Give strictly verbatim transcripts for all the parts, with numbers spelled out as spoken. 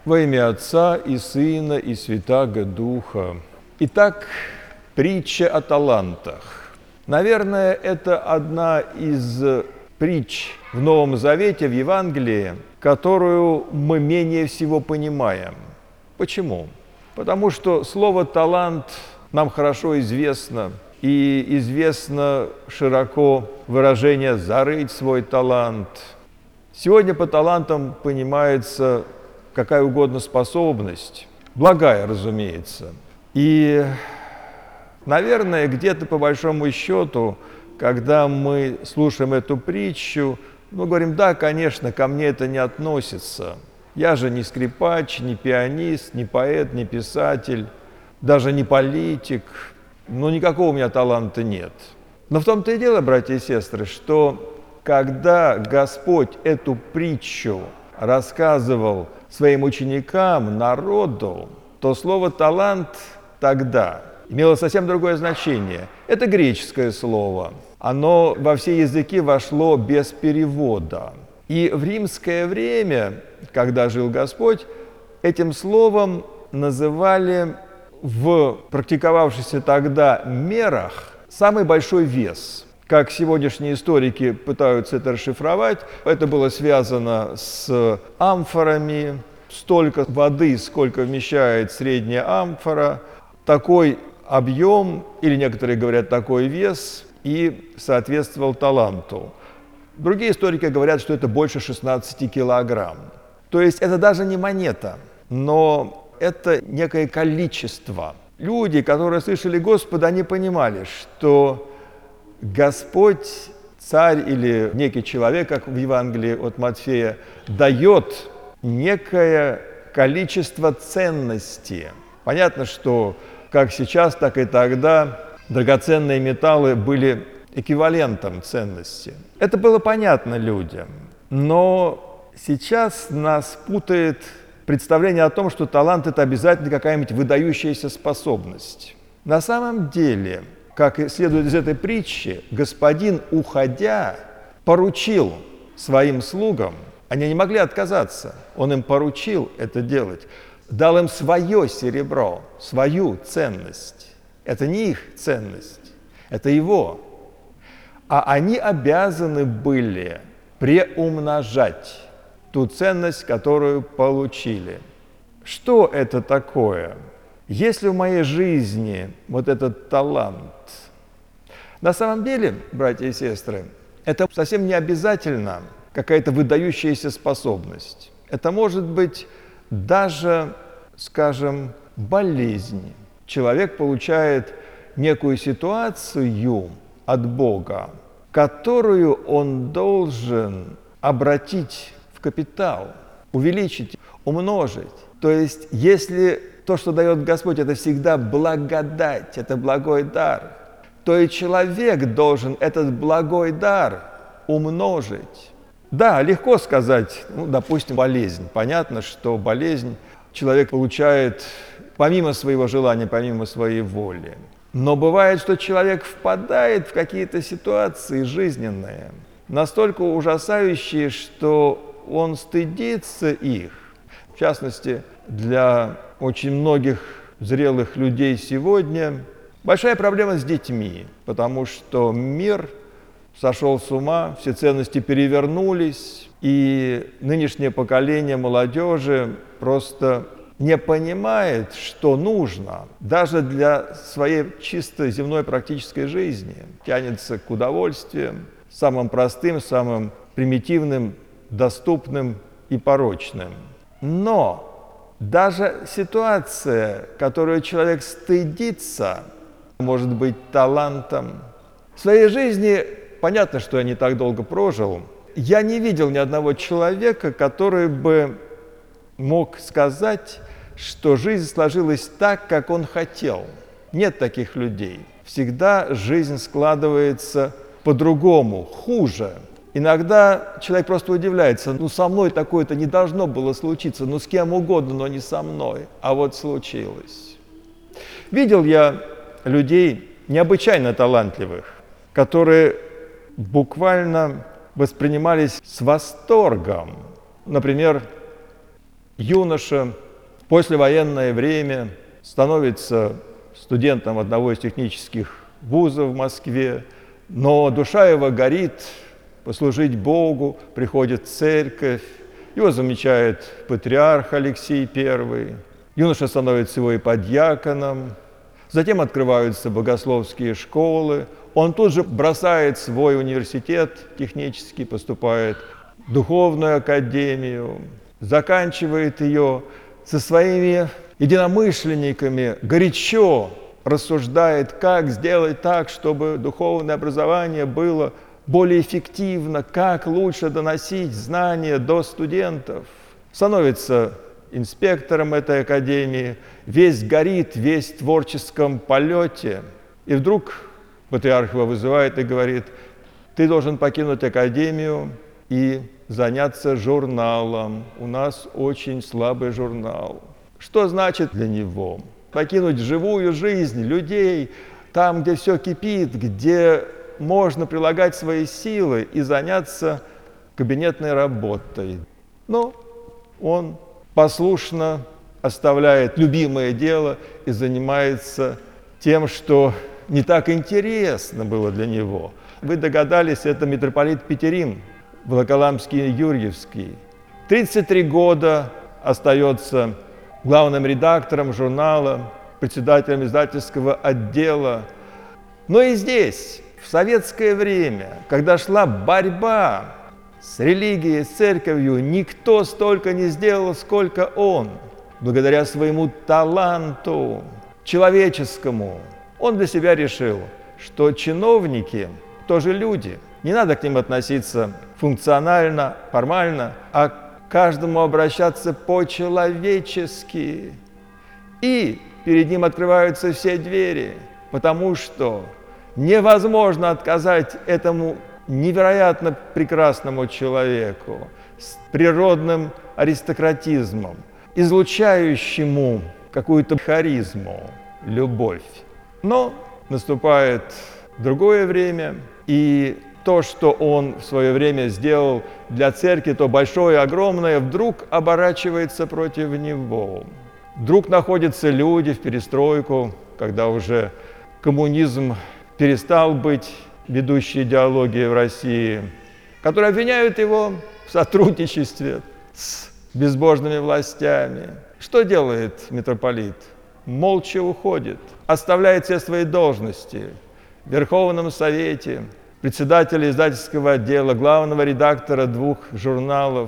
Во имя Отца и Сына и Святаго Духа. Итак, притча о талантах. Наверное, это одна из притч в Новом Завете, в Евангелии, которую мы менее всего понимаем. Почему? Потому что слово «талант» нам хорошо известно, и известно широко выражение «зарыть свой талант». Сегодня по талантам понимается какая угодно способность, благая, разумеется. И, наверное, где-то по большому счету, когда мы слушаем эту притчу, мы говорим: да, конечно, ко мне это не относится. Я же не скрипач, не пианист, не поэт, не писатель, даже не политик. Ну, никакого у меня таланта нет. Но в том-то и дело, братья и сестры, что когда Господь эту притчу рассказывал своим ученикам, народу, то слово «талант» тогда имело совсем другое значение. Это греческое слово. Оно во все языки вошло без перевода. И в римское время, когда жил Господь, этим словом называли в практиковавшихся тогда мерах самый большой вес. Как сегодняшние историки пытаются это расшифровать, это было связано с амфорами, столько воды, сколько вмещает средняя амфора, такой объем, или некоторые говорят такой вес, и соответствовал таланту. Другие историки говорят, что это больше шестнадцати килограмм. То есть это даже не монета, но это некое количество. Люди, которые слышали Господа, они понимали, что Господь, царь или некий человек, как в Евангелии от Матфея, дает некое количество ценности. Понятно, что как сейчас, так и тогда драгоценные металлы были эквивалентом ценности. Это было понятно людям, но сейчас нас путает представление о том, что талант – это обязательно какая-нибудь выдающаяся способность. На самом деле, как и следует из этой притчи, господин, уходя, поручил своим слугам, они не могли отказаться, он им поручил это делать, дал им свое серебро, свою ценность. Это не их ценность, это его. А они обязаны были преумножать ту ценность, которую получили. Что это такое? Есть ли в моей жизни вот этот талант? На самом деле, братья и сестры, это совсем не обязательно какая-то выдающаяся способность. Это может быть даже, скажем, болезнь. Человек получает некую ситуацию от Бога, которую он должен обратить в капитал, увеличить, умножить. То есть, если то, что дает Господь, это всегда благодать, это благой дар, то и человек должен этот благой дар умножить. Да, легко сказать, ну, допустим, болезнь. Понятно, что болезнь человек получает помимо своего желания, помимо своей воли. Но бывает, что человек впадает в какие-то ситуации жизненные, настолько ужасающие, что он стыдится их. В частности, для очень многих зрелых людей сегодня большая проблема с детьми, потому что мир сошел с ума, все ценности перевернулись, и нынешнее поколение молодежи просто не понимает, что нужно, даже для своей чисто земной практической жизни, тянется к удовольствиям, самым простым, самым примитивным, доступным и порочным. Но даже ситуация, которую человек стыдится, может быть талантом. В своей жизни, понятно, что я не так долго прожил, я не видел ни одного человека, который бы мог сказать, что жизнь сложилась так, как он хотел. Нет таких людей. Всегда жизнь складывается по-другому, хуже. Иногда человек просто удивляется: ну, со мной такое-то не должно было случиться, ну, с кем угодно, но не со мной, а вот случилось. Видел я людей необычайно талантливых, которые буквально воспринимались с восторгом. Например, юноша в послевоенное время становится студентом одного из технических вузов в Москве, но душа его горит послужить Богу, приходит в церковь, его замечает патриарх Алексий Первый, юноша становится его иподьяконом, затем открываются богословские школы, он тут же бросает свой университет технический, поступает в духовную академию, заканчивает ее, со своими единомышленниками горячо рассуждает, как сделать так, чтобы духовное образование было более эффективно, как лучше доносить знания до студентов. Становится инспектором этой академии, весь горит, весь в творческом полете. И вдруг патриарх его вызывает и говорит: ты должен покинуть академию и заняться журналом. У нас очень слабый журнал. Что значит для него? Покинуть живую жизнь людей, там, где все кипит, где можно прилагать свои силы и заняться кабинетной работой. Но он послушно оставляет любимое дело и занимается тем, что не так интересно было для него. Вы догадались, это митрополит Петерим, Волоколамский и Юрьевский. тридцать три года остается главным редактором журнала, председателем издательского отдела. Но и здесь, в советское время, когда шла борьба с религией, с церковью, никто столько не сделал, сколько он. Благодаря своему таланту человеческому он для себя решил, что чиновники тоже люди. Не надо к ним относиться функционально, формально, а к каждому обращаться по-человечески. И перед ним открываются все двери, потому что невозможно отказать этому невероятно прекрасному человеку с природным аристократизмом, излучающему какую-то харизму, любовь. Но наступает другое время, и то, что он в свое время сделал для церкви, то большое, огромное, вдруг оборачивается против него. Вдруг находятся люди в перестройку, когда уже коммунизм перестал быть ведущей идеологией в России, которые обвиняют его в сотрудничестве с безбожными властями. Что делает митрополит? Молча уходит, оставляет все свои должности в Верховном Совете, председателя издательского отдела, главного редактора двух журналов,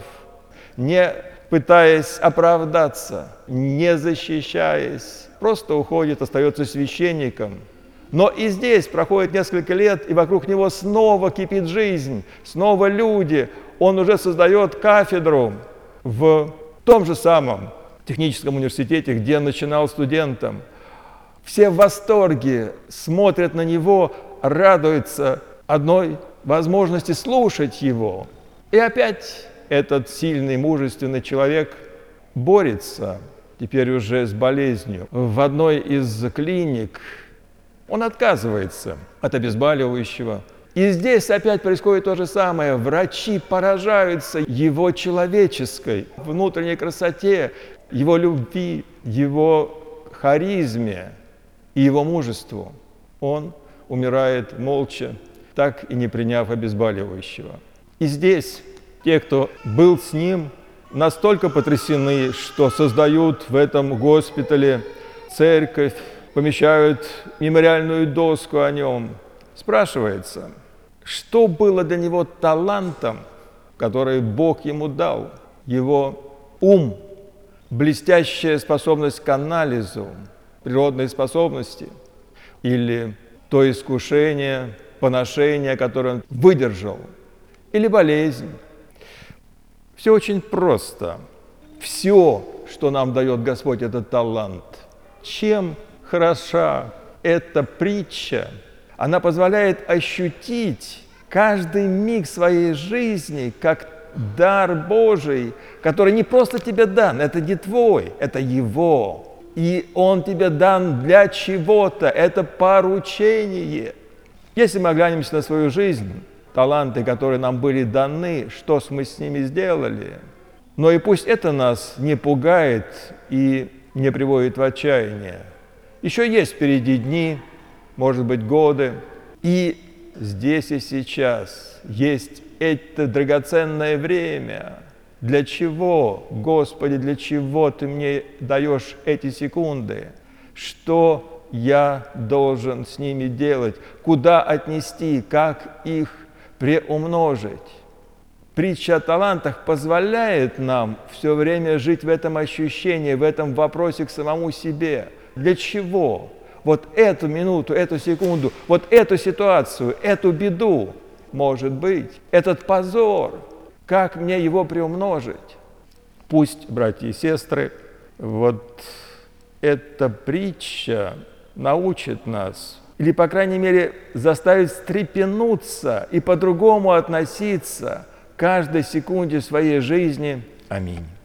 не пытаясь оправдаться, не защищаясь, просто уходит, остается священником. Но и здесь проходит несколько лет, и вокруг него снова кипит жизнь, снова люди. Он уже создает кафедру в том же самом техническом университете, где начинал студентом. Все в восторге, смотрят на него, радуются одной возможности слушать его. И опять этот сильный, мужественный человек борется теперь уже с болезнью. В одной из клиник он отказывается от обезболивающего. И здесь опять происходит то же самое. Врачи поражаются его человеческой, внутренней красоте, его любви, его харизме и его мужеству. Он умирает молча, так и не приняв обезболивающего. И здесь те, кто был с ним, настолько потрясены, что создают в этом госпитале церковь, помещают мемориальную доску о нем. Спрашивается, что было для него талантом, который Бог ему дал? Его ум, блестящая способность к анализу, природные способности или то искушение, поношение, которое он выдержал, или болезнь. Все очень просто. Все, что нам дает Господь, это талант. Чем хороша эта притча? Она позволяет ощутить каждый миг своей жизни как дар Божий, который не просто тебе дан, это не твой, это Его. И Он тебе дан для чего-то, это поручение. Если мы оглянемся на свою жизнь, таланты, которые нам были даны, что мы с ними сделали? Но и пусть это нас не пугает и не приводит в отчаяние. Еще есть впереди дни, может быть, годы, и здесь и сейчас есть это драгоценное время. Для чего, Господи, для чего Ты мне даешь эти секунды? Что я должен с ними делать? Куда отнести? Как их приумножить? Притча о талантах позволяет нам все время жить в этом ощущении, в этом вопросе к самому себе. Для чего? Вот эту минуту, эту секунду, вот эту ситуацию, эту беду, может быть, этот позор, как мне его приумножить? Пусть, братья и сестры, вот эта притча научит нас, или, по крайней мере, заставит встрепенуться и по-другому относиться к каждой секунде своей жизни. Аминь.